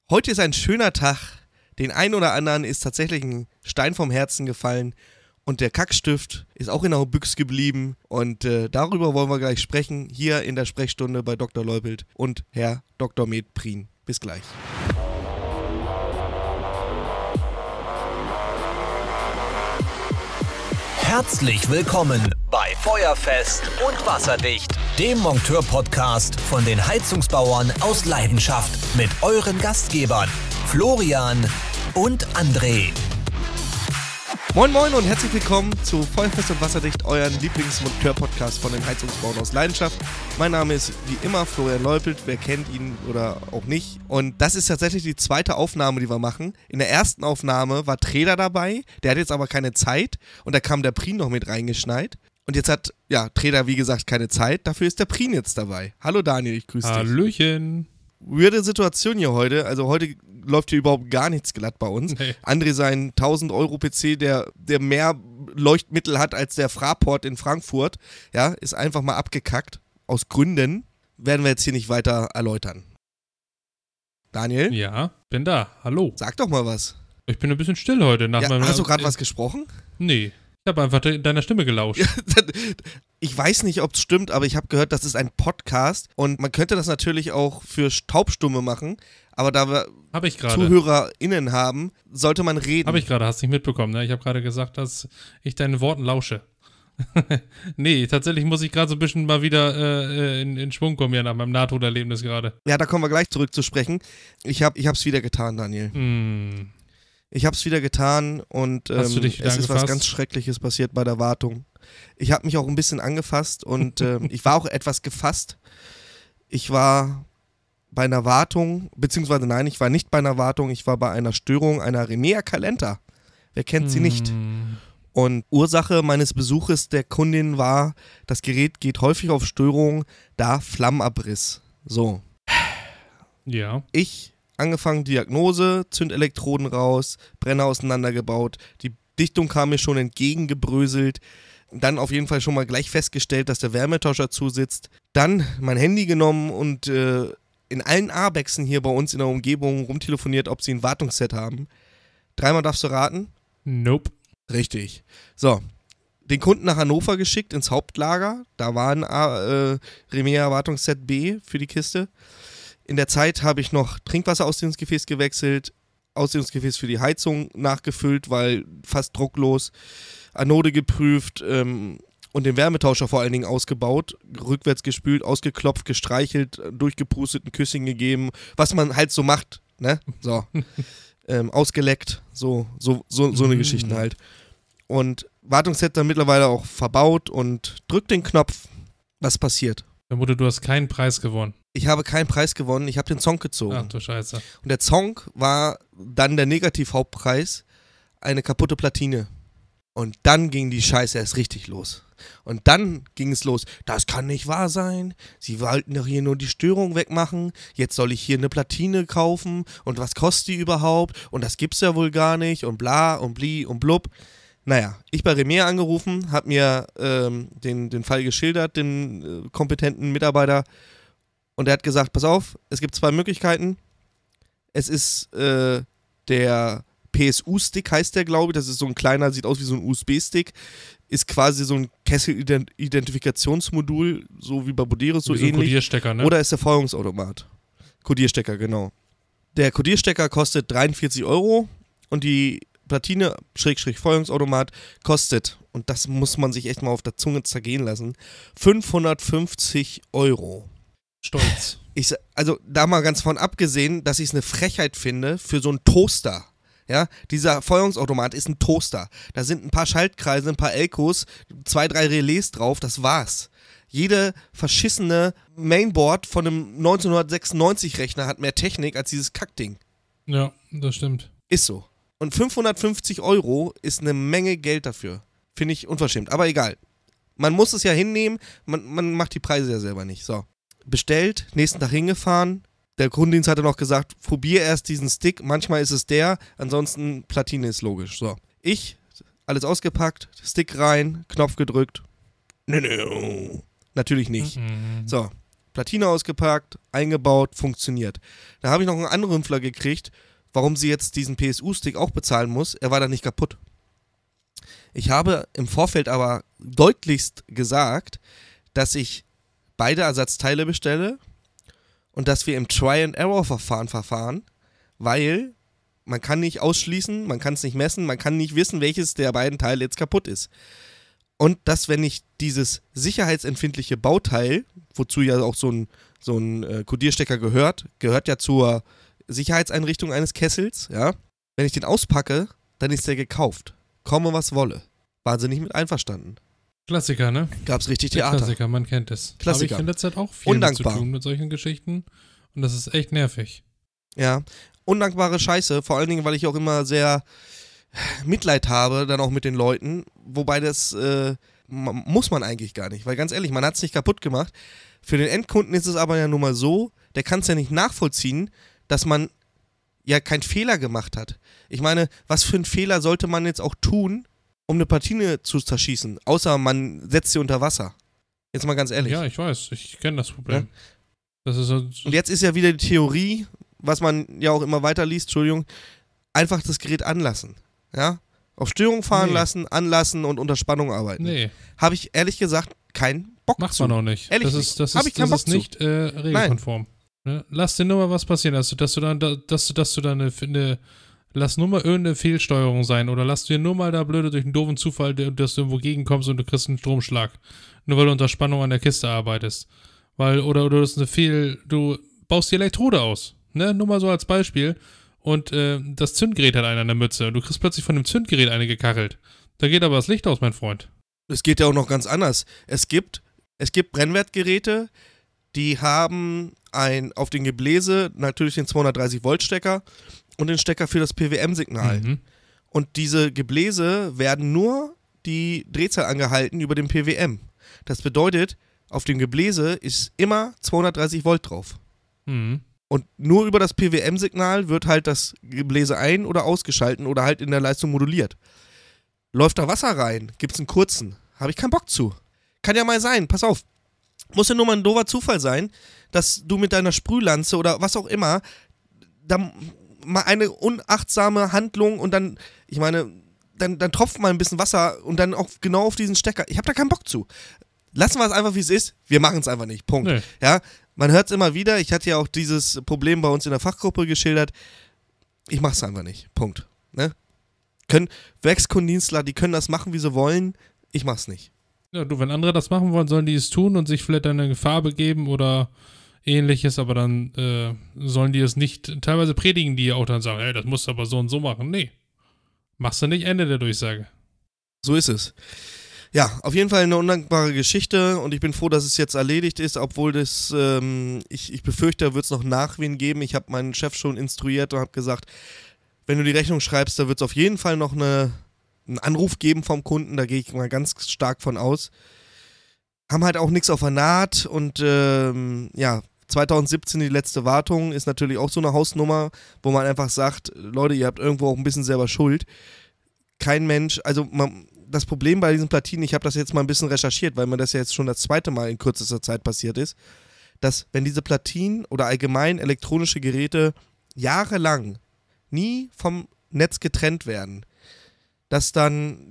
Heute ist ein schöner Tag. Den einen oder anderen ist tatsächlich ein Stein vom Herzen gefallen. Und der Kackstift ist auch in der Büchse geblieben. Und darüber wollen wir gleich sprechen. Hier in der Sprechstunde bei Dr. Leupelt und Herr Dr. Med Prien. Bis gleich. Herzlich willkommen bei Feuerfest und Wasserdicht, dem Monteur-Podcast von den Heizungsbauern aus Leidenschaft mit euren Gastgebern Florian und André. Moin moin und herzlich willkommen zu Feuerfest und Wasserdicht, euren Lieblingsmonteur-Podcast von den Heizungsbauern aus Leidenschaft. Mein Name ist wie immer Florian Leupelt, wer kennt ihn oder auch nicht. Und das ist tatsächlich die zweite Aufnahme, die wir machen. In der ersten Aufnahme war Trailer dabei, der hat jetzt aber keine Zeit und da kam der Prien noch mit reingeschneit. Und jetzt hat, Trailer wie gesagt keine Zeit, dafür ist der Prien jetzt dabei. Hallo Daniel, ich grüße dich. Hallöchen. Weirde Situation hier heute, also heute läuft hier überhaupt gar nichts glatt bei uns. Nee. André sein 1000-Euro-PC, der mehr Leuchtmittel hat als der Fraport in Frankfurt, ist einfach mal abgekackt. Aus Gründen werden wir jetzt hier nicht weiter erläutern. Daniel? Ja, bin da. Hallo. Sag doch mal was. Ich bin ein bisschen still heute. Hast du gerade was gesprochen? Nee. Ich habe einfach deiner Stimme gelauscht. Ich weiß nicht, ob es stimmt, aber ich habe gehört, das ist ein Podcast und man könnte das natürlich auch für Taubstumme machen, aber da wir ZuhörerInnen haben, sollte man reden. Habe ich gerade, hast nicht mitbekommen, ne? Ich habe gerade gesagt, dass ich deinen Worten lausche. Nee, tatsächlich muss ich gerade so ein bisschen mal wieder in Schwung kommen, ja, nach meinem Nahtoderlebnis gerade. Ja, da kommen wir gleich zurück zu sprechen. Ich hab's wieder getan, Daniel. Ich hab's wieder getan und es ist was ganz Schreckliches passiert bei der Wartung. Ich habe mich auch ein bisschen angefasst und ich war auch etwas gefasst. Ich war bei einer Wartung, beziehungsweise nein, ich war nicht bei einer Wartung, ich war bei einer Störung einer Remea Calenta. Wer kennt sie nicht? Und Ursache meines Besuches der Kundin war, das Gerät geht häufig auf Störungen, da Flammenabriss. So. Ja. Angefangen Diagnose, Zündelektroden raus, Brenner auseinandergebaut, die Dichtung kam mir schon entgegengebröselt, dann auf jeden Fall schon mal gleich festgestellt, dass der Wärmetauscher zusitzt, dann mein Handy genommen und in allen Arbexen hier bei uns in der Umgebung rumtelefoniert, ob sie ein Wartungsset haben. 3-mal darfst du raten? Nope. Richtig. So, den Kunden nach Hannover geschickt, ins Hauptlager, da war ein Remea Wartungsset B für die Kiste. In der Zeit habe ich noch Trinkwasserausdehnungsgefäß gewechselt, Ausdehnungsgefäß für die Heizung nachgefüllt, weil fast drucklos, Anode geprüft und den Wärmetauscher vor allen Dingen ausgebaut, rückwärts gespült, ausgeklopft, gestreichelt, durchgepustet, ein Küsschen gegeben, was man halt so macht, ne? So. Ausgeleckt, so eine Geschichten halt. Und Wartungsset dann mittlerweile auch verbaut und drückt den Knopf. Was passiert? Vermute, du hast keinen Preis gewonnen. Ich habe keinen Preis gewonnen, ich habe den Zonk gezogen. Ach du Scheiße. Und der Zonk war dann der Negativhauptpreis, eine kaputte Platine. Und dann ging die Scheiße erst richtig los. Und dann ging es los, das kann nicht wahr sein, sie wollten doch hier nur die Störung wegmachen, jetzt soll ich hier eine Platine kaufen und was kostet die überhaupt und das gibt's ja wohl gar nicht und bla und bli und blub. Naja, ich bei Remea angerufen, hab mir den Fall geschildert, dem kompetenten Mitarbeiter. Und er hat gesagt, pass auf, es gibt 2 Möglichkeiten. Es ist der PSU-Stick, heißt der, glaube ich. Das ist so ein kleiner, sieht aus wie so ein USB-Stick. Ist quasi so ein Kessel-Identifikationsmodul, so wie bei Boderos, so ähnlich. Kodierstecker, ne? Oder ist der Feuerungsautomat. Kodierstecker, genau. Der Kodierstecker kostet 43 € und die Platine, Feuerungsautomat, kostet, und das muss man sich echt mal auf der Zunge zergehen lassen, 550 €. Stolz. Also da mal ganz von abgesehen, dass ich es eine Frechheit finde für so einen Toaster. Ja, dieser Feuerungsautomat ist ein Toaster. Da sind ein paar Schaltkreise, ein paar Elkos, 2, 3 Relais drauf, das war's. Jede verschissene Mainboard von einem 1996-Rechner hat mehr Technik als dieses Kackding. Ja, das stimmt. Ist so. Und 550 € ist eine Menge Geld dafür. Finde ich unverschämt. Aber egal. Man muss es ja hinnehmen, man macht die Preise ja selber nicht. So. Bestellt, nächsten Tag hingefahren. Der Kundendienst hatte noch gesagt, probier erst diesen Stick, manchmal ist es der, ansonsten Platine ist logisch. So, ich, alles ausgepackt, Stick rein, Knopf gedrückt. Nö. Natürlich nicht. So, Platine ausgepackt, eingebaut, funktioniert. Da habe ich noch einen anderen Rümpfler gekriegt, warum sie jetzt diesen PSU-Stick auch bezahlen muss. Er war dann nicht kaputt. Ich habe im Vorfeld aber deutlichst gesagt, dass ich beide Ersatzteile bestelle und dass wir im Try-and-Error-Verfahren verfahren, weil man kann nicht ausschließen, man kann es nicht messen, man kann nicht wissen, welches der beiden Teile jetzt kaputt ist. Und dass, wenn ich dieses sicherheitsempfindliche Bauteil, wozu ja auch so ein Kodierstecker gehört ja zur Sicherheitseinrichtung eines Kessels, ja, wenn ich den auspacke, dann ist der gekauft. Komme, was wolle. Waren sie nicht mit einverstanden. Klassiker, ne? Gab's richtig Der Theater. Klassiker, man kennt es. Klassiker. Habe ich in der Zeit auch viel mit zu Undankbar. tun mit solchen Geschichten. Und das ist echt nervig. Ja, undankbare Scheiße, vor allen Dingen, weil ich auch immer sehr Mitleid habe, dann auch mit den Leuten, wobei das muss man eigentlich gar nicht, weil ganz ehrlich, man hat es nicht kaputt gemacht. Für den Endkunden ist es aber ja nun mal so, der kann es ja nicht nachvollziehen, dass man ja keinen Fehler gemacht hat. Ich meine, was für einen Fehler sollte man jetzt auch tun, um eine Platine zu zerschießen, außer man setzt sie unter Wasser. Jetzt mal ganz ehrlich. Ja, ich weiß, ich kenne das Problem. Ja? Das ist so, Und jetzt ist ja wieder die Theorie, was man ja auch immer weiter liest, Entschuldigung, einfach das Gerät anlassen. Ja? Auf Störung fahren lassen, anlassen und unter Spannung arbeiten. nee, Habe ich ehrlich gesagt keinen Bock macht zu. man auch nicht. Ehrlich das nicht. Hab ich keinen Bock ist nicht regelkonform. Ne? Lass dir nur mal was passieren, dass du dann lass nur mal irgendeine Fehlsteuerung sein oder lass dir nur mal da blöde durch einen doofen Zufall, dass du irgendwo gegenkommst und du kriegst einen Stromschlag. Nur weil du unter Spannung an der Kiste arbeitest. Oder das ist du baust die Elektrode aus. Ne? Nur mal so als Beispiel. Und das Zündgerät hat einer in der Mütze. Und du kriegst plötzlich von dem Zündgerät eine gekachelt. Da geht aber das Licht aus, mein Freund. Es geht ja auch noch ganz anders. Es gibt Brennwertgeräte, die haben auf den Gebläse natürlich den 230-Volt-Stecker und den Stecker für das PWM-Signal. Mhm. Und diese Gebläse werden nur die Drehzahl angehalten über dem PWM. Das bedeutet, auf dem Gebläse ist immer 230 Volt drauf. Mhm. Und nur über das PWM-Signal wird halt das Gebläse ein- oder ausgeschalten oder halt in der Leistung moduliert. Läuft da Wasser rein, gibt's einen kurzen. Habe ich keinen Bock zu. Kann ja mal sein, pass auf. Muss ja nur mal ein doofer Zufall sein, dass du mit deiner Sprühlanze oder was auch immer da mal eine unachtsame Handlung und dann, ich meine, dann tropft mal ein bisschen Wasser und dann auch genau auf diesen Stecker. Ich habe da keinen Bock zu. Lassen wir es einfach, wie es ist. Wir machen es einfach nicht. Punkt. Nee. Ja, man hört es immer wieder. Ich hatte ja auch dieses Problem bei uns in der Fachgruppe geschildert. Ich mache es einfach nicht. Punkt. Ne? Werkskundendienstler, die können das machen, wie sie wollen. Ich mach's nicht. Ja, du, wenn andere das machen wollen, sollen die es tun und sich vielleicht eine Farbe geben oder ähnliches, aber dann sollen die es nicht, teilweise predigen die ja auch dann sagen, hey, das musst du aber so und so machen. Nee. Machst du nicht, Ende der Durchsage. So ist es. Ja, auf jeden Fall eine undankbare Geschichte und ich bin froh, dass es jetzt erledigt ist, obwohl das, ich befürchte, da wird es noch Nachwehen geben. Ich habe meinen Chef schon instruiert und habe gesagt, wenn du die Rechnung schreibst, da wird es auf jeden Fall noch einen Anruf geben vom Kunden, da gehe ich mal ganz stark von aus. Haben halt auch nichts auf der Naht und ja, 2017 die letzte Wartung ist natürlich auch so eine Hausnummer, wo man einfach sagt, Leute, ihr habt irgendwo auch ein bisschen selber Schuld. Kein Mensch, also das Problem bei diesen Platinen, ich habe das jetzt mal ein bisschen recherchiert, weil mir das ja jetzt schon das zweite Mal in kürzester Zeit passiert ist, dass wenn diese Platinen oder allgemein elektronische Geräte jahrelang nie vom Netz getrennt werden, dass dann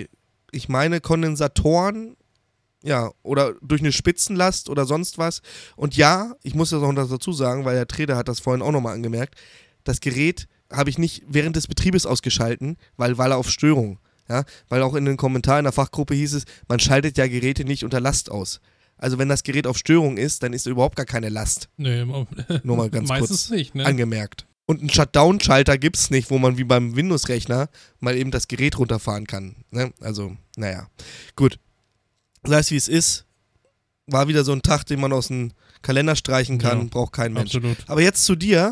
ich meine, Kondensatoren, ja, oder durch eine Spitzenlast oder sonst was. Und ja, ich muss das auch noch dazu sagen, weil der Trader hat das vorhin auch nochmal angemerkt, das Gerät habe ich nicht während des Betriebes ausgeschalten, weil er auf Störung. Ja, weil auch in den Kommentaren der Fachgruppe hieß es, man schaltet ja Geräte nicht unter Last aus. Also wenn das Gerät auf Störung ist, dann ist überhaupt gar keine Last. Nee, Nur mal ganz meistens kurz nicht, ne? angemerkt. Und einen Shutdown-Schalter gibt es nicht, wo man wie beim Windows-Rechner mal eben das Gerät runterfahren kann. Ne? Also, naja. Gut. Sei es wie es ist. War wieder so ein Tag, den man aus dem Kalender streichen kann. Ja, braucht kein Mensch. Absolut. Aber jetzt zu dir.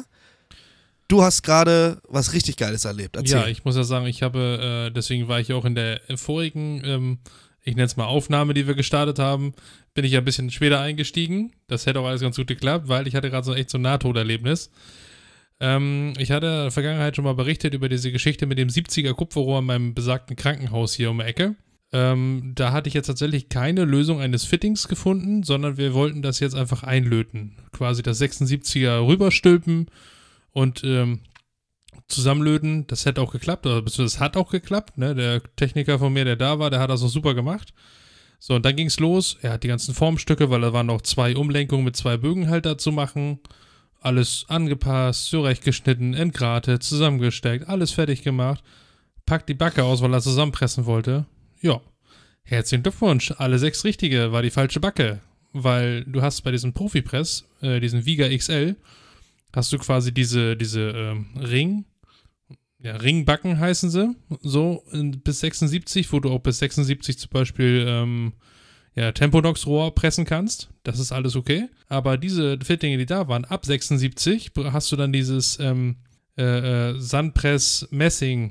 Du hast gerade was richtig Geiles erlebt. Erzähl. Ja, ich muss ja sagen, ich habe, deswegen war ich auch in der vorigen, ich nenne es mal Aufnahme, die wir gestartet haben, bin ich ja ein bisschen später eingestiegen. Das hätte auch alles ganz gut geklappt, weil ich hatte gerade so ein Nahtoderlebnis. Ich hatte in der Vergangenheit schon mal berichtet über diese Geschichte mit dem 70er Kupferrohr in meinem besagten Krankenhaus hier um die Ecke. Da hatte ich jetzt tatsächlich keine Lösung eines Fittings gefunden, sondern wir wollten das jetzt einfach einlöten. Quasi das 76er rüberstülpen und zusammenlöten. Das hätte auch geklappt, oder beziehungsweise das hat auch geklappt. Ne? Der Techniker von mir, der da war, der hat das auch super gemacht. So, und dann ging es los. Er hat die ganzen Formstücke, weil da waren noch 2 Umlenkungen mit 2 Bögen halt dazu machen. Alles angepasst, zurechtgeschnitten, entgratet, zusammengesteckt, alles fertig gemacht. Packt die Backe aus, weil er zusammenpressen wollte. Ja, herzlichen Glückwunsch. Alle 6 richtige, war die falsche Backe. Weil du hast bei diesem Profi-Press, diesen Viga XL, hast du quasi diese Ringbacken heißen sie, so bis 76, wo du auch bis 76 zum Beispiel Temponox-Rohr pressen kannst. Das ist alles okay. Aber diese Fittinge, die da waren, ab 76 hast du dann dieses Sandpress Messing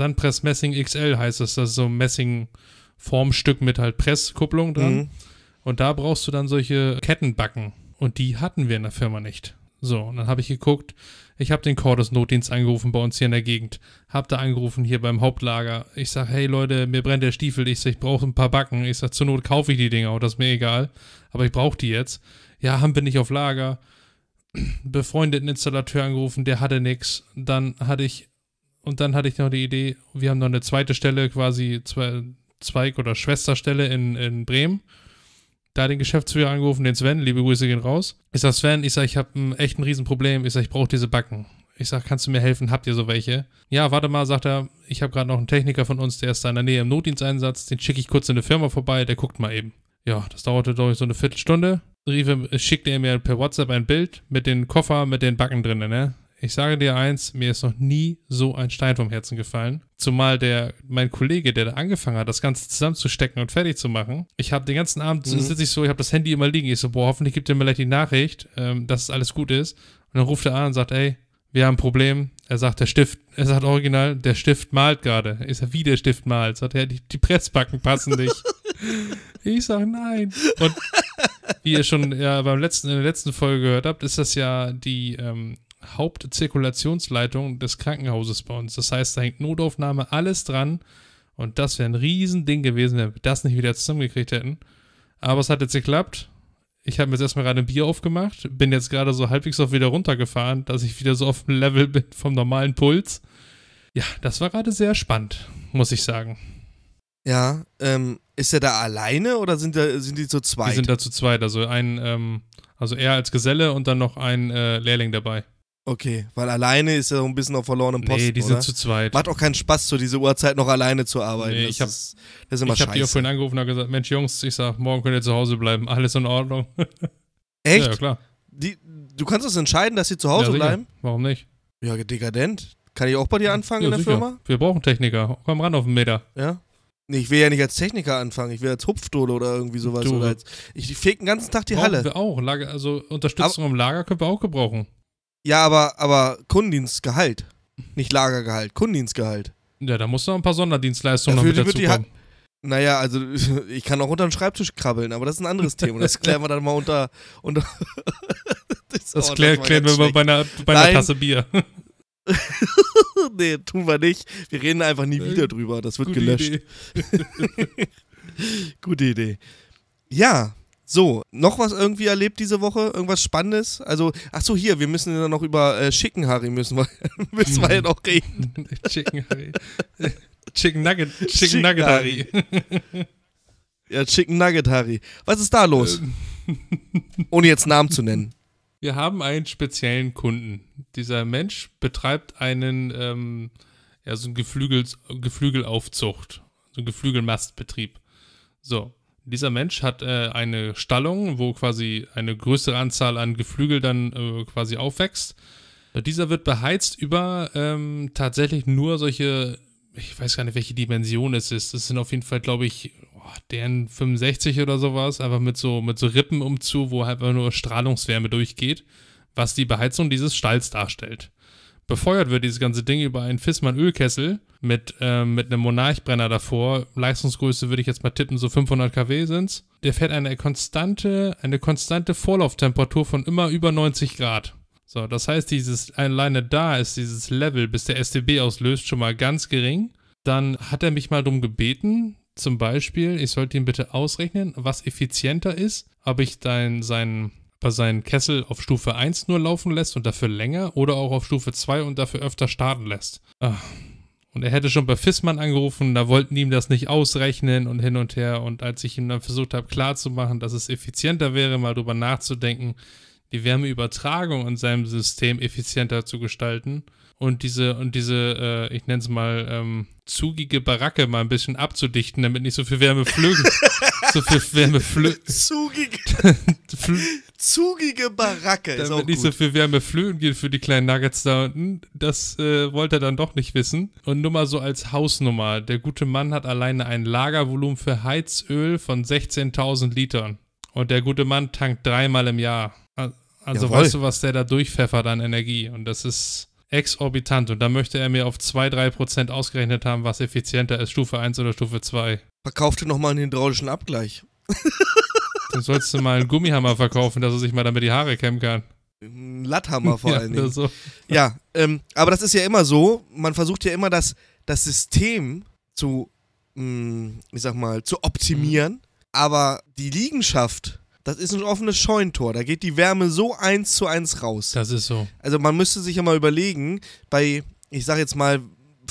XL heißt es. Das ist so ein Messing-Formstück mit halt Presskupplung dran. Mhm. Und da brauchst du dann solche Kettenbacken. Und die hatten wir in der Firma nicht. So, und dann habe ich geguckt, ich habe den Cordis-Notdienst angerufen bei uns hier in der Gegend, habe da angerufen hier beim Hauptlager. Ich sage, hey Leute, mir brennt der Stiefel. Ich sage, ich brauche ein paar Backen. Ich sage, zur Not kaufe ich die Dinger, und das ist mir egal. Aber ich brauche die jetzt. Ja, haben wir nicht auf Lager. Befreundeten Installateur angerufen, der hatte nichts. Dann hatte ich noch die Idee, wir haben noch eine zweite Stelle, quasi Zweig- oder Schwesterstelle in Bremen. Da den Geschäftsführer angerufen, den Sven, liebe Grüße gehen raus. Ich sag, Sven, ich habe echt ein Riesenproblem. Ich sag, ich brauche diese Backen. Ich sag, kannst du mir helfen? Habt ihr so welche? Ja, warte mal, sagt er, ich habe gerade noch einen Techniker von uns, der ist da in der Nähe im Notdiensteinsatz. Den schicke ich kurz in eine Firma vorbei, der guckt mal eben. Ja, das dauerte doch so eine Viertelstunde. Schickte er mir per WhatsApp ein Bild mit den Koffer, mit den Backen drin, ne? Ich sage dir eins, mir ist noch nie so ein Stein vom Herzen gefallen. Zumal mein Kollege, der da angefangen hat, das Ganze zusammenzustecken und fertig zu machen. Ich habe den ganzen Abend, sitze ich so, ich habe das Handy immer liegen. Ich so, boah, hoffentlich gibt er mir gleich die Nachricht, dass alles gut ist. Und dann ruft er an und sagt, ey, wir haben ein Problem. Er sagt, original, der Stift malt gerade. Ich sag, wie der Stift malt? Sagt er, die Pressbacken passen nicht. Ich sag, nein. Und wie ihr schon in der letzten Folge gehört habt, ist das ja die Hauptzirkulationsleitung des Krankenhauses bei uns. Das heißt, da hängt Notaufnahme, alles dran. Und das wäre ein Riesending gewesen, wenn wir das nicht wieder zusammengekriegt hätten. Aber es hat jetzt geklappt. Ich habe mir jetzt erstmal gerade ein Bier aufgemacht. Bin jetzt gerade so halbwegs auch wieder runtergefahren, dass ich wieder so auf dem Level bin vom normalen Puls. Ja, das war gerade sehr spannend, muss ich sagen. Ja, ist er da alleine oder sind die zu zweit? Die sind da zu zweit. Also also er als Geselle und dann noch ein Lehrling dabei. Okay, weil alleine ist er so ein bisschen auf verlorenem Posten, nee, die sind zu zweit. Macht auch keinen Spaß, zu dieser Uhrzeit noch alleine zu arbeiten. Nee, das ist immer scheiße. Ich habe die auch vorhin angerufen und gesagt, Mensch Jungs, ich sag, morgen könnt ihr zu Hause bleiben, alles in Ordnung. Echt? Ja, klar. Du kannst das entscheiden, dass sie zu Hause bleiben? Warum nicht? Ja, dekadent. Kann ich auch bei dir anfangen in der Firma? Wir brauchen Techniker, komm ran auf den Meter. Ja? Nee, ich will ja nicht als Techniker anfangen, ich will als Hupfdohle oder irgendwie sowas. Ich feg den ganzen Tag die Halle. Wir auch, also Unterstützung im Lager können wir auch gebrauchen. Ja, aber Kundendienstgehalt. Nicht Lagergehalt, Kundendienstgehalt. Ja, da musst du noch ein paar Sonderdienstleistungen noch mit dazu kommen. Naja, also ich kann auch unter den Schreibtisch krabbeln, aber das ist ein anderes Thema. Das klären wir dann mal unter das klären wir mal bei einer Tasse Bier. Nee, tun wir nicht. Wir reden einfach nie wieder drüber. Das wird gelöscht. Gute Idee. Ja, so, noch was irgendwie erlebt diese Woche? Irgendwas Spannendes? Also, achso, hier, wir müssen ja noch über Chicken Harry müssen wir ja noch reden. Chicken Harry. Chicken Nugget Harry. Ja, Chicken Nugget Harry. Was ist da los? Ohne jetzt Namen zu nennen. Wir haben einen speziellen Kunden. Dieser Mensch betreibt einen, so eine Geflügelaufzucht, so einen Geflügelmastbetrieb. So, dieser Mensch hat eine Stallung, wo quasi eine größere Anzahl an Geflügel dann quasi aufwächst. Dieser wird beheizt über tatsächlich nur solche, ich weiß gar nicht, welche Dimension es ist. Das sind auf jeden Fall, glaube ich, deren 65 oder sowas, einfach mit so Rippen umzu, wo halt nur Strahlungswärme durchgeht, was die Beheizung dieses Stalls darstellt. Befeuert wird dieses ganze Ding über einen Fissmann-Ölkessel mit einem Monarchbrenner davor. Leistungsgröße würde ich jetzt mal tippen, so 500 kW sind's. Der fährt eine konstante Vorlauftemperatur von immer über 90 Grad. So, das heißt, alleine da ist dieses Level, bis der STB auslöst, schon mal ganz gering. Dann hat er mich mal darum gebeten, zum Beispiel, ich sollte ihm bitte ausrechnen, was effizienter ist, ob ich seinen Kessel auf Stufe 1 nur laufen lässt und dafür länger oder auch auf Stufe 2 und dafür öfter starten lässt. Und er hätte schon bei Fissmann angerufen, da wollten die ihm das nicht ausrechnen und hin und her. Und als ich ihm dann versucht habe klarzumachen, dass es effizienter wäre, mal drüber nachzudenken, die Wärmeübertragung in seinem System effizienter zu gestalten und diese ich nenne es mal, zugige Baracke mal ein bisschen abzudichten, damit nicht so viel Wärme Zugige Baracke, ist auch damit nicht gut. so viel Wärme flöten geht für die kleinen Nuggets da unten. Das wollte er dann doch nicht wissen. Und nur mal so als Hausnummer. Der gute Mann hat alleine ein Lagervolumen für Heizöl von 16.000 Litern. Und der gute Mann tankt 3-mal im Jahr. Also Jawohl. weißt du, was der da durchpfeffert an Energie? Und das ist exorbitant. Und da möchte er mir auf 2-3% ausgerechnet haben, was effizienter ist, Stufe 1 oder Stufe 2. Verkaufte nochmal einen hydraulischen Abgleich. Dann sollst du mal einen Gummihammer verkaufen, dass er sich mal damit die Haare kämmen kann. Ein Latthammer vor allen oder Dingen. so. Ja, aber das ist ja immer so, man versucht ja immer das System zu optimieren, aber die Liegenschaft, das ist ein offenes Scheunentor, da geht die Wärme so 1:1 raus. Das ist so. Also man müsste sich ja mal überlegen, bei, ich sag jetzt mal,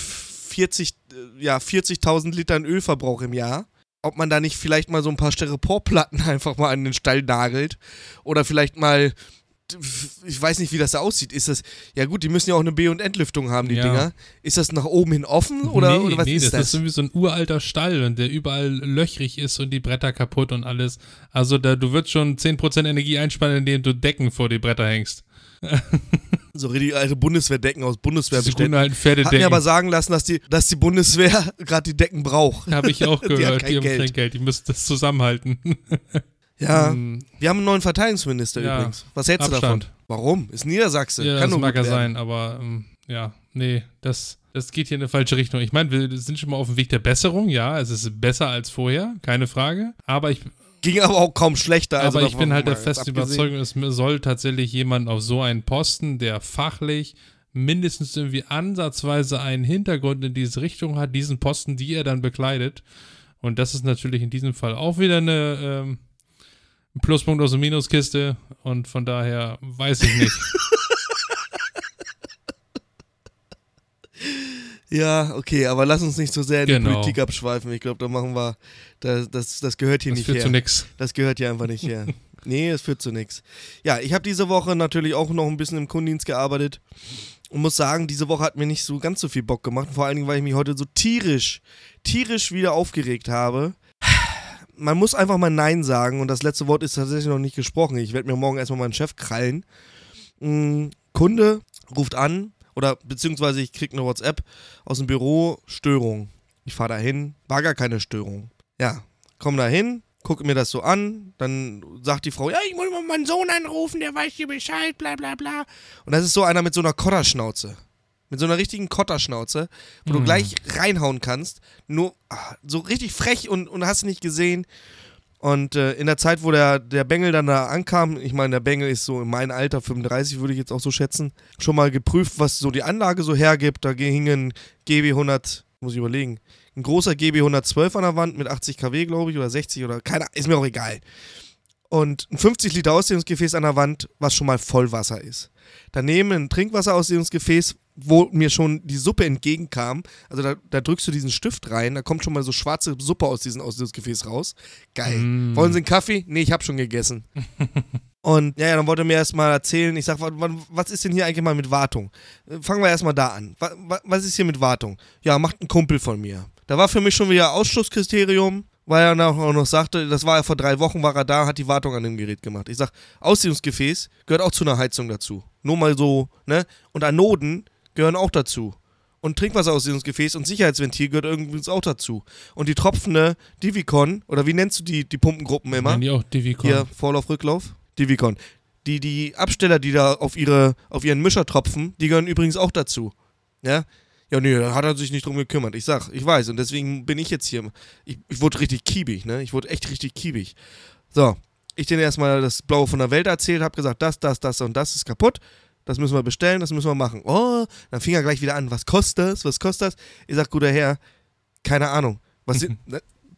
40.000 Litern Ölverbrauch im Jahr, ob man da nicht vielleicht mal so ein paar Styroporplatten einfach mal an den Stall nagelt oder vielleicht mal, ich weiß nicht, wie das da aussieht. Ist das, ja gut, die müssen ja auch eine B- und Entlüftung haben, die Ja. Dinger. Ist das nach oben hin offen oder was nee, ist das? Das ist irgendwie so ein uralter Stall und der überall löchrig ist und die Bretter kaputt und alles. Also du würdest schon 10% Energie einsparen, indem du Decken vor die Bretter hängst. So richtig alte Bundeswehrdecken aus Diese Bundeswehrbeständen. guten alten Hat Pferdedecken. mir aber sagen lassen, dass die Bundeswehr gerade die Decken braucht. Habe ich auch Die hat gehört, kein die haben Geld. kein Geld, die müssen das zusammenhalten. Ja, Hm, wir haben einen neuen Verteidigungsminister Ja, übrigens. Was hältst Abstand. du davon? Warum? Ist Niedersachse. ja, Kann das nur mag gut ja werden. sein, aber nee, das geht hier in eine falsche Richtung. Ich meine, wir sind schon mal auf dem Weg der Besserung, ja, es ist besser als vorher, keine Frage, aber ich Ging aber auch kaum schlechter. Also bin davon halt der mal festen abgesehen. Überzeugung, es soll tatsächlich jemand auf so einen Posten, der fachlich mindestens irgendwie ansatzweise einen Hintergrund in diese Richtung hat, diesen Posten, die er dann bekleidet. Und das ist natürlich in diesem Fall auch wieder ein Pluspunkt aus der Minuskiste. Und von daher weiß ich nicht. Ja, okay, aber lass uns nicht so sehr in die Genau. Politik abschweifen. Ich glaube, da machen wir, das gehört hier Das nicht führt her. zu nix. Das gehört hier einfach nicht her. Nee, es führt zu nichts. Ja, ich habe diese Woche natürlich auch noch ein bisschen im Kundendienst gearbeitet und muss sagen, diese Woche hat mir nicht so ganz so viel Bock gemacht. Vor allen Dingen, weil ich mich heute so tierisch wieder aufgeregt habe. Man muss einfach mal Nein sagen und das letzte Wort ist tatsächlich noch nicht gesprochen. Ich werde mir morgen erstmal meinen Chef krallen. Kunde ruft an oder beziehungsweise ich kriege eine WhatsApp aus dem Büro, Störung. Ich fahre da hin, war gar keine Störung. Ja, komm da hin, gucke mir das so an, dann sagt die Frau, ja, ich muss mal meinen Sohn anrufen, der weiß hier Bescheid, bla bla bla. Und das ist so einer mit so einer Kotterschnauze. Mit so einer richtigen Kotterschnauze, wo du gleich reinhauen kannst. Nur so richtig frech und hast nicht gesehen. Und in der Zeit, wo der Bengel dann da ankam, ich meine, der Bengel ist so in meinem Alter, 35 würde ich jetzt auch so schätzen, schon mal geprüft, was so die Anlage so hergibt. Da hing ein GB 100, muss ich überlegen, ein großer GB 112 an der Wand mit 80 kW, glaube ich, oder 60 oder keine Ahnung, ist mir auch egal. Und ein 50 Liter Ausdehnungsgefäß an der Wand, was schon mal Vollwasser ist. Daneben ein Trinkwasserausdehnungsgefäß, wo mir schon die Suppe entgegenkam. Also da drückst du diesen Stift rein, da kommt schon mal so schwarze Suppe aus diesem Ausdehnungsgefäß raus. Geil. Wollen Sie einen Kaffee? Nee, ich habe schon gegessen. Und ja, dann wollte er mir erstmal erzählen, ich sag, was ist denn hier eigentlich mal mit Wartung? Fangen wir erstmal da an. Was ist hier mit Wartung? Ja, macht ein Kumpel von mir. Da war für mich schon wieder Ausschlusskriterium, weil er auch noch sagte, das war ja vor 3 Wochen, war er da, hat die Wartung an dem Gerät gemacht. Ich sag, Ausdehnungsgefäß gehört auch zu einer Heizung dazu. Nur mal so, ne? Und Anoden gehören auch dazu. Und Trinkwasserausdehnungsgefäß und Sicherheitsventil gehört irgendwie auch dazu. Und die tropfende Divicon, oder wie nennst du die Pumpengruppen immer? Nennen die auch Divicon. Hier, Vorlauf, Rücklauf? Divicon. Die Absteller, die da auf ihren Mischer tropfen, die gehören übrigens auch dazu. Ja? Ja, nee, da hat er sich nicht drum gekümmert. Ich weiß. Und deswegen bin ich jetzt hier. Ich wurde richtig kiebig, ne? Ich wurde echt richtig kiebig. So, ich denen erstmal das Blaue von der Welt erzählt, hab gesagt, das und das ist kaputt. Das müssen wir bestellen, das müssen wir machen. Oh, dann fing er gleich wieder an. Was kostet das? Ich sag, guter Herr, keine Ahnung.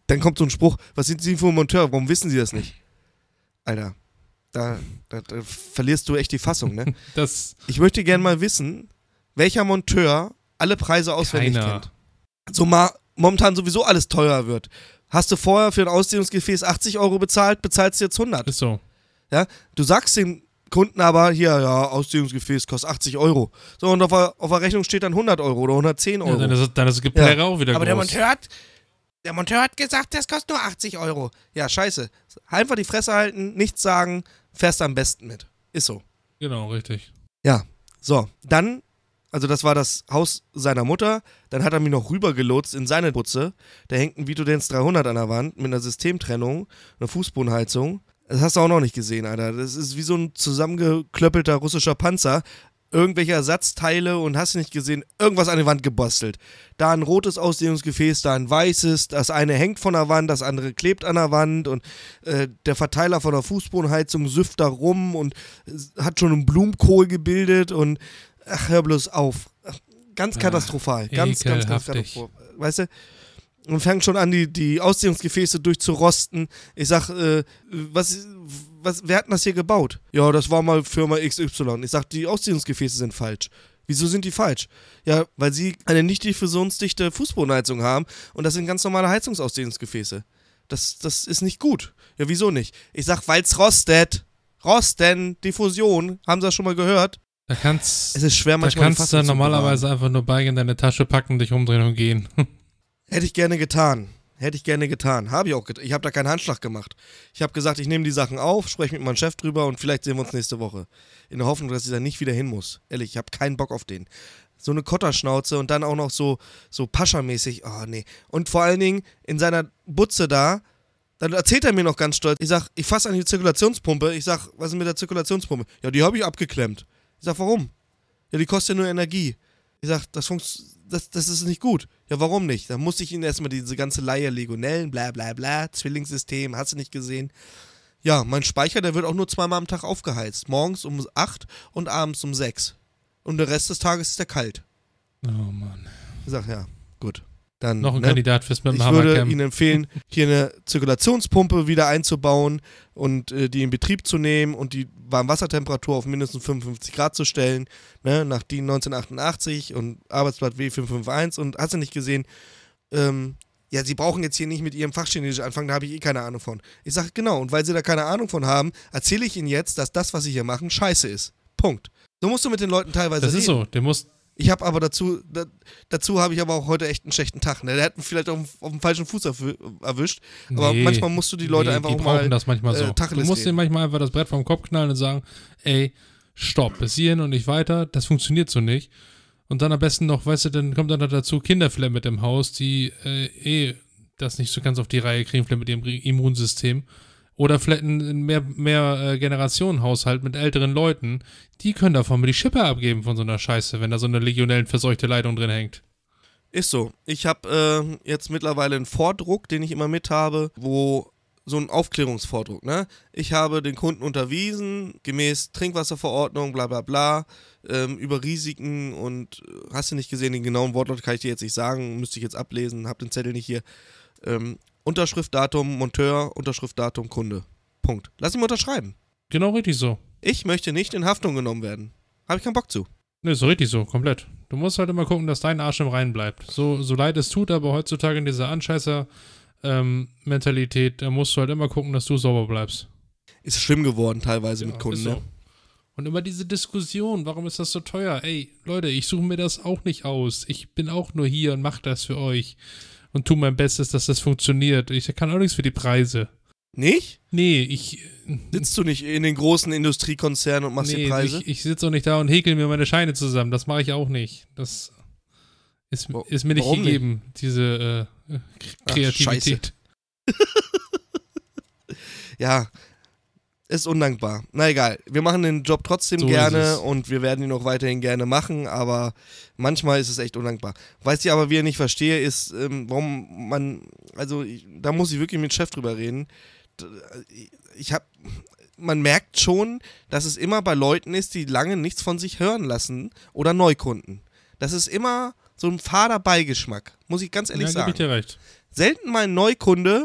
dann kommt so ein Spruch, was sind Sie für ein Monteur, warum wissen Sie das nicht? Alter, da verlierst du echt die Fassung, ne? Ich möchte gerne mal wissen, welcher Monteur alle Preise auswendig kennt. So momentan sowieso alles teuer wird. Hast du vorher für ein Ausdehnungsgefäß 80 € bezahlt, bezahlst du jetzt 100. Ist so. Ja, du sagst dem Kunden aber, hier, ja, Ausdehnungsgefäß kostet 80 €. So, und auf der Rechnung steht dann 100 € oder 110 €. Ja, dann ist das Geplärre auch wieder aber groß. Der Monteur hat gesagt, das kostet nur 80 €. Ja, scheiße. Einfach die Fresse halten, nichts sagen, fährst am besten mit. Ist so. Genau, richtig. Ja, so, dann, also das war das Haus seiner Mutter, dann hat er mich noch rübergelotst in seine Butze, da hängt ein Vitodens 300 an der Wand mit einer Systemtrennung, einer Fußbodenheizung. Das hast du auch noch nicht gesehen, Alter. Das ist wie so ein zusammengeklöppelter russischer Panzer. Irgendwelche Ersatzteile und hast du nicht gesehen, irgendwas an die Wand gebastelt. Da ein rotes Ausdehnungsgefäß, da ein weißes, das eine hängt von der Wand, das andere klebt an der Wand und der Verteiler von der Fußbodenheizung süfft da rum und hat schon einen Blumenkohl gebildet und ach, hör bloß auf. Ganz katastrophal. Ganz katastrophal. Weißt du? Und fangen schon an, die Ausdehnungsgefäße durchzurosten. Ich sag, wer hat denn das hier gebaut? Ja, das war mal Firma XY. Ich sag, die Ausdehnungsgefäße sind falsch. Wieso sind die falsch? Ja, weil sie eine nicht diffusionsdichte Fußbodenheizung haben und das sind ganz normale Heizungsausdehnungsgefäße. Das ist nicht gut. Ja, wieso nicht? Ich sag, weil's rostet. Rosten, Diffusion, haben Sie das schon mal gehört? Es ist schwer, manchmal da kannst du normalerweise einfach nur Beige in deine Tasche packen, dich umdrehen und gehen. Hätte ich gerne getan. Habe ich auch getan. Ich habe da keinen Handschlag gemacht. Ich habe gesagt, ich nehme die Sachen auf, spreche mit meinem Chef drüber und vielleicht sehen wir uns nächste Woche. In der Hoffnung, dass ich da nicht wieder hin muss. Ehrlich, ich habe keinen Bock auf den. So eine Kotterschnauze und dann auch noch so Pascha-mäßig. Oh, nee. Und vor allen Dingen in seiner Butze da, dann erzählt er mir noch ganz stolz. Ich sag, ich fasse an die Zirkulationspumpe. Ich sag, was ist mit der Zirkulationspumpe? Ja, die habe ich abgeklemmt. Ich sag, warum? Ja, die kostet ja nur Energie. Ich sag, das ist nicht gut. Ja, warum nicht? Da musste ich ihnen erstmal diese ganze Leihe Legionellen, bla bla bla, Zwillingssystem, hast du nicht gesehen. Ja, mein Speicher, der wird auch nur zweimal am Tag aufgeheizt. Morgens um 8 und abends um 6. Und der Rest des Tages ist der kalt. Oh Mann. Ich sag, ja, gut. Dann, noch ein Kandidat fürs mit dem Ich würde Ihnen empfehlen, hier eine Zirkulationspumpe wieder einzubauen und die in Betrieb zu nehmen und die Warmwassertemperatur auf mindestens 55 Grad zu stellen, ne, nach DIN 1988 und Arbeitsblatt W551 und hast du nicht gesehen, ja, Sie brauchen jetzt hier nicht mit Ihrem Fachchinesisch anfangen, da habe ich keine Ahnung von. Ich sage, genau, und weil Sie da keine Ahnung von haben, erzähle ich Ihnen jetzt, dass das, was Sie hier machen, scheiße ist. Punkt. So musst du mit den Leuten teilweise reden. Das ist so, Ich habe aber dazu habe ich aber auch heute echt einen schlechten Tag. Ne? Der hat mich vielleicht auf dem falschen Fuß erwischt. Aber manchmal musst du die Leute einfach die auch brauchen mal das manchmal so. Du musst denen manchmal einfach das Brett vom Kopf knallen und sagen, ey, stopp, bis hierhin und nicht weiter. Das funktioniert so nicht. Und dann am besten noch, weißt du, dann kommt dann noch dazu Kinder vielleicht mit im Haus, die das nicht so ganz auf die Reihe kriegen, vielleicht mit ihrem Immunsystem. Oder vielleicht ein mehr Generationenhaushalt mit älteren Leuten, die können davon mal die Schippe abgeben von so einer Scheiße, wenn da so eine legionellen verseuchte Leitung drin hängt. Ist so. Ich habe jetzt mittlerweile einen Vordruck, den ich immer mit habe, wo so ein Aufklärungsvordruck, ne? Ich habe den Kunden unterwiesen, gemäß Trinkwasserverordnung, bla bla bla, über Risiken und hast du nicht gesehen, den genauen Wortlaut kann ich dir jetzt nicht sagen, müsste ich jetzt ablesen, hab den Zettel nicht hier. Unterschriftdatum Monteur, Unterschriftdatum Kunde. Punkt. Lass ihn mal unterschreiben. Genau richtig so. Ich möchte nicht in Haftung genommen werden. Habe ich keinen Bock zu. Ne, ist so richtig so, komplett. Du musst halt immer gucken, dass dein Arsch im Reinen bleibt. So leid es tut, aber heutzutage in dieser Anscheißer-Mentalität, da musst du halt immer gucken, dass du sauber bleibst. Ist schlimm geworden teilweise mit Kunden, so. Ne? Und immer diese Diskussion, warum ist das so teuer? Ey, Leute, ich suche mir das auch nicht aus. Ich bin auch nur hier und mache das für euch. Und tu mein Bestes, dass das funktioniert. Ich kann auch nichts für die Preise. Nicht? Nee, Sitzt du nicht in den großen Industriekonzernen und machst die Preise? Ich sitze auch nicht da und häkel mir meine Scheine zusammen. Das mache ich auch nicht. Das ist mir nicht gegeben, nicht? Diese Kreativität. Ja, ist undankbar. Na egal, wir machen den Job trotzdem so gerne und wir werden ihn auch weiterhin gerne machen, aber manchmal ist es echt undankbar. Was ich aber wieder nicht verstehe, ist, warum man, da muss ich wirklich mit dem Chef drüber reden. Man merkt schon, dass es immer bei Leuten ist, die lange nichts von sich hören lassen oder Neukunden. das ist immer so ein fader Beigeschmack, muss ich ganz ehrlich sagen. Ja, gebe ich dir recht. Selten mal ein Neukunde,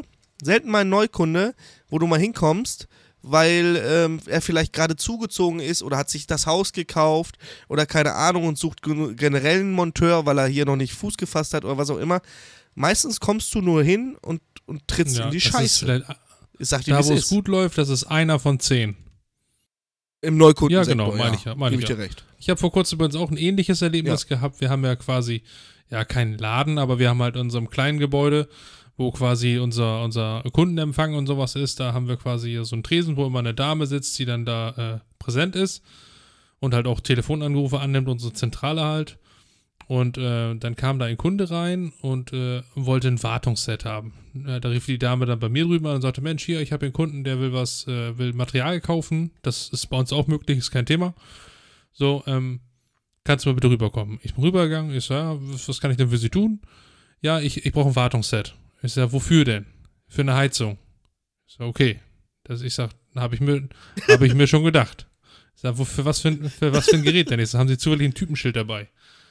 wo du mal hinkommst, weil er vielleicht gerade zugezogen ist oder hat sich das Haus gekauft oder keine Ahnung und sucht generell einen Monteur, weil er hier noch nicht Fuß gefasst hat oder was auch immer. Meistens kommst du nur hin und trittst in die Scheiße. Ich sag dir, da, wo es gut läuft, das ist einer von 10. Im Neukundensektor, ja, genau, meine ich ja. Gebe ich dir recht. Ich habe vor kurzem übrigens auch ein ähnliches Erlebnis gehabt. Wir haben ja quasi, keinen Laden, aber wir haben halt in unserem kleinen Gebäude, wo quasi unser Kundenempfang und sowas ist, da haben wir quasi so einen Tresen, wo immer eine Dame sitzt, die dann da präsent ist und halt auch Telefonanrufe annimmt, unsere Zentrale halt. Und dann kam da ein Kunde rein und wollte ein Wartungsset haben. Da rief die Dame dann bei mir drüber und sagte, Mensch, hier, ich habe einen Kunden, der will Material kaufen. Das ist bei uns auch möglich, ist kein Thema. So, kannst du mal bitte rüberkommen? Ich bin rübergegangen, ich so, ja, was kann ich denn für Sie tun? Ja, ich brauche ein Wartungsset. Ich sag, wofür denn? Für eine Heizung. Ich sag, okay. Ich sag, habe ich mir schon gedacht. Ich sag, für was für ein Gerät denn? Ich sag, haben Sie zufällig ein Typenschild dabei?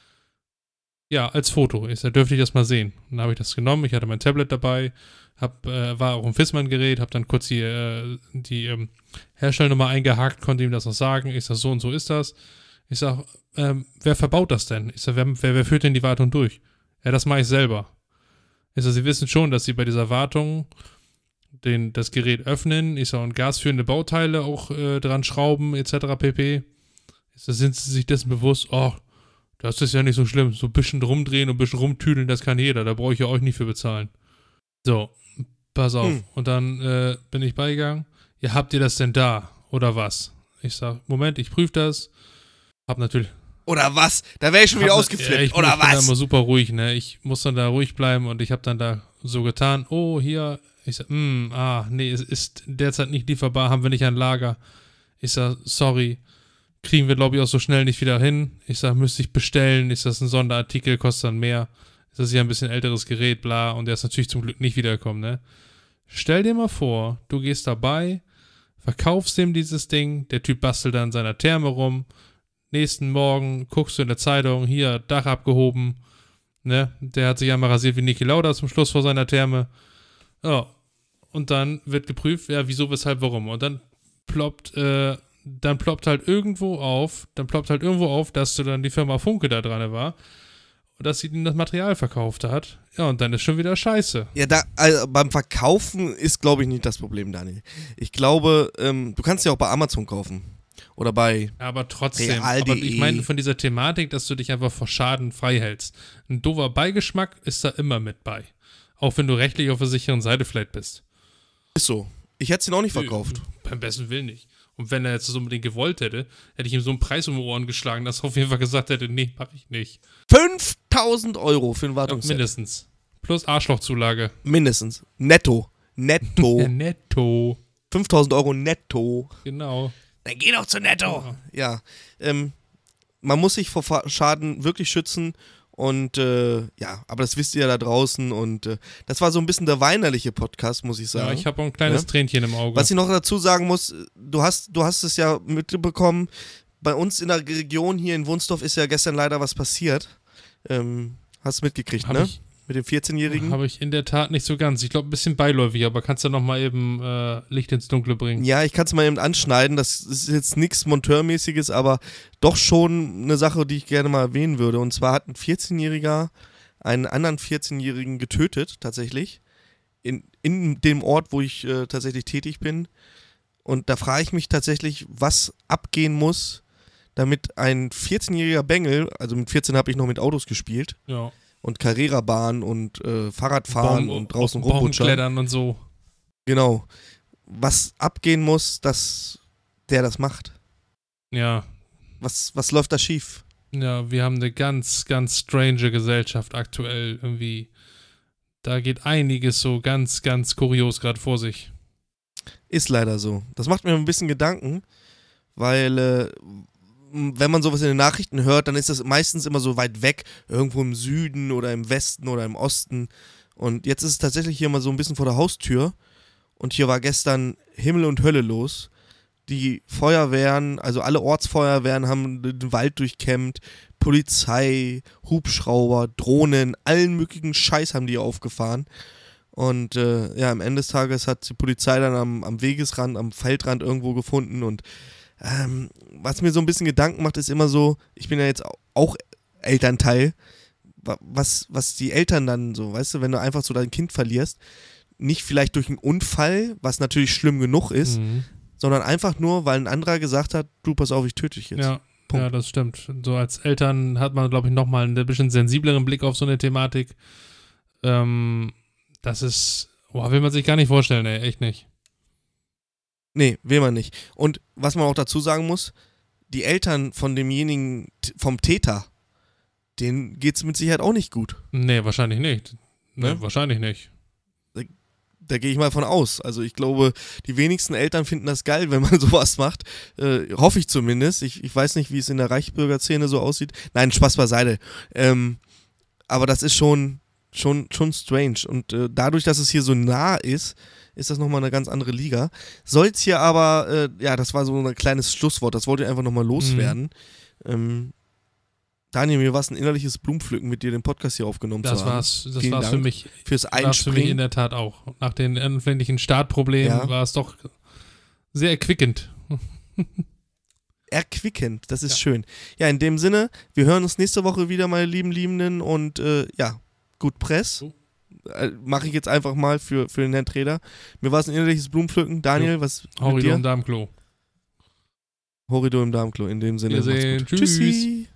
Ja, als Foto. Ich sag, dürfte ich das mal sehen? Dann habe ich das genommen, ich hatte mein Tablet dabei, war auch ein Fissmann-Gerät, habe dann kurz die Herstellernummer eingehakt, konnte ihm das noch sagen. Ich sag, so und so ist das. Ich sag, wer verbaut das denn? Ich sag, wer führt denn die Wartung durch? Ja, das mache ich selber. Ich sag, Sie wissen schon, dass Sie bei dieser Wartung das Gerät öffnen, ich sag, und gasführende Bauteile auch dran schrauben, etc. pp. Ich sag, sind Sie sich dessen bewusst? Oh, das ist ja nicht so schlimm. So ein bisschen rumdrehen und ein bisschen rumtüdeln, das kann jeder. Da brauche ich ja euch nicht für bezahlen. So, pass auf. Und dann bin ich beigegangen. Ja, habt ihr das denn da? Oder was? Ich sag, Moment, ich prüfe das. Hab natürlich... Oder was? Da wäre ich schon wieder ausgeflippt. Oder was? Ich bin da immer super ruhig, ne? Ich muss dann da ruhig bleiben und ich habe dann da so getan. Oh, hier. Ich sag, nee, es ist derzeit nicht lieferbar, haben wir nicht an Lager. Ich sag, sorry. Kriegen wir, glaube ich, auch so schnell nicht wieder hin. Ich sag, müsste ich bestellen. Ich sag, das ist ein Sonderartikel, kostet dann mehr. Das ist ja ein bisschen älteres Gerät, bla. Und der ist natürlich zum Glück nicht wiedergekommen, ne? Stell dir mal vor, du gehst dabei, verkaufst dem dieses Ding, der Typ bastelt dann in seiner Therme rum. Nächsten Morgen guckst du in der Zeitung, hier, Dach abgehoben, ne? Der hat sich einmal rasiert wie Niki Lauda zum Schluss vor seiner Therme. Ja. Und dann wird geprüft, ja, wieso, weshalb, warum. Und dann ploppt halt irgendwo auf, dass dann die Firma Funke da dran war und dass sie ihnen das Material verkauft hat. Ja, und dann ist schon wieder scheiße. Ja, also beim Verkaufen ist, glaube ich, nicht das Problem, Daniel. Ich glaube, du kannst ja auch bei Amazon kaufen. Oder bei aber trotzdem, Real.de. Aber ich meine von dieser Thematik, dass du dich einfach vor Schaden frei hältst. Ein doofer Beigeschmack ist da immer mit bei. Auch wenn du rechtlich auf der sicheren Seite vielleicht bist. Ist so. Ich hätte es ihn auch nicht verkauft. Beim besten Willen nicht. Und wenn er jetzt das unbedingt gewollt hätte, hätte ich ihm so einen Preis um die Ohren geschlagen, dass er auf jeden Fall gesagt hätte, nee, mach ich nicht. 5.000 € für ein Wartungsset. Ja, mindestens. Plus Arschlochzulage. Mindestens. Netto. Netto. 5.000 € netto. Genau. Dann geh doch zu Netto. Ja. Man muss sich vor Schaden wirklich schützen. Und aber das wisst ihr ja da draußen. Und das war so ein bisschen der weinerliche Podcast, muss ich sagen. Ja, ich habe auch ein kleines Tränchen im Auge. Was ich noch dazu sagen muss, du hast es ja mitbekommen, bei uns in der Region hier in Wunsdorf ist ja gestern leider was passiert. Hast du mitgekriegt, ne? Mit dem 14-Jährigen? Habe ich in der Tat nicht so ganz. Ich glaube, ein bisschen beiläufig, aber kannst du noch mal eben Licht ins Dunkle bringen? Ja, ich kann es mal eben anschneiden. Das ist jetzt nichts Monteurmäßiges, aber doch schon eine Sache, die ich gerne mal erwähnen würde. Und zwar hat ein 14-Jähriger einen anderen 14-Jährigen getötet, tatsächlich. In dem Ort, wo ich tatsächlich tätig bin. Und da frage ich mich tatsächlich, was abgehen muss, damit ein 14-jähriger Bengel, also mit 14 habe ich noch mit Autos gespielt. Ja. Und Carrera-Bahn und Fahrradfahren und draußen rumbutschern. Klettern und so. Genau. Was abgehen muss, dass der das macht. Ja. Was läuft da schief? Ja, wir haben eine ganz, ganz strange Gesellschaft aktuell irgendwie. Da geht einiges so ganz, ganz kurios gerade vor sich. Ist leider so. Das macht mir ein bisschen Gedanken, weil wenn man sowas in den Nachrichten hört, dann ist das meistens immer so weit weg, irgendwo im Süden oder im Westen oder im Osten. Und jetzt ist es tatsächlich hier mal so ein bisschen vor der Haustür. Und hier war gestern Himmel und Hölle los. Die Feuerwehren, also alle Ortsfeuerwehren haben den Wald durchkämmt, Polizei, Hubschrauber, Drohnen, allen möglichen Scheiß haben die aufgefahren. Und ja, am Ende des Tages hat die Polizei dann am Wegesrand, am Feldrand irgendwo gefunden. Und was mir so ein bisschen Gedanken macht, ist immer so, ich bin ja jetzt auch Elternteil, was die Eltern dann so, weißt du, wenn du einfach so dein Kind verlierst, nicht vielleicht durch einen Unfall, was natürlich schlimm genug ist, sondern einfach nur, weil ein anderer gesagt hat, du, pass auf, ich töte dich jetzt. Ja. Ja, das stimmt. So als Eltern hat man, glaube ich, nochmal einen bisschen sensibleren Blick auf so eine Thematik. Das ist, will man sich gar nicht vorstellen, ey, echt nicht. Nee, will man nicht. Und was man auch dazu sagen muss, die Eltern von demjenigen, vom Täter, denen geht's mit Sicherheit auch nicht gut. Nee, wahrscheinlich nicht. Ne? Wahrscheinlich nicht. Da gehe ich mal von aus. Also ich glaube, die wenigsten Eltern finden das geil, wenn man sowas macht. Hoffe ich zumindest. Ich weiß nicht, wie es in der Reichsbürgerszene so aussieht. Nein, Spaß beiseite. Aber das ist schon strange. Und dadurch, dass es hier so nah ist das nochmal eine ganz andere Liga. Soll's hier aber, das war so ein kleines Schlusswort. Das wollte ich einfach nochmal loswerden. Daniel, mir war es ein innerliches Blumenpflücken, mit dir den Podcast hier aufgenommen zu haben. Das war's für mich. Fürs Einspringen. Das für mich in der Tat auch. Nach den anfänglichen Startproblemen war es doch sehr erquickend. Erquickend, das ist schön. Ja, in dem Sinne, wir hören uns nächste Woche wieder, meine lieben Liebenden. Und gut Press. Mache ich jetzt einfach mal für den Herrn Trader. Mir war es ein innerliches Blumenpflücken. Daniel, was mit dir? Horridor im Darmklo. Horridor im Darmklo, in dem Sinne. Wir sehen. Tschüssi.